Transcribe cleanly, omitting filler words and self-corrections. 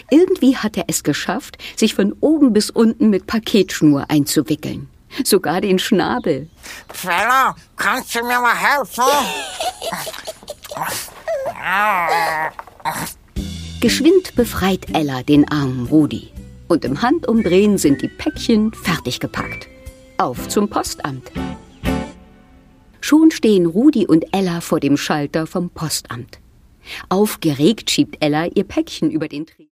Irgendwie hat er es geschafft, sich von oben bis unten mit Paketschnur einzuwickeln. Sogar den Schnabel. Fella, kannst du mir mal helfen? Geschwind befreit Ella den armen Rudi. Und im Handumdrehen sind die Päckchen fertig gepackt. Auf zum Postamt. Schon stehen Rudi und Ella vor dem Schalter vom Postamt. Aufgeregt schiebt Ella ihr Päckchen über den Tresen.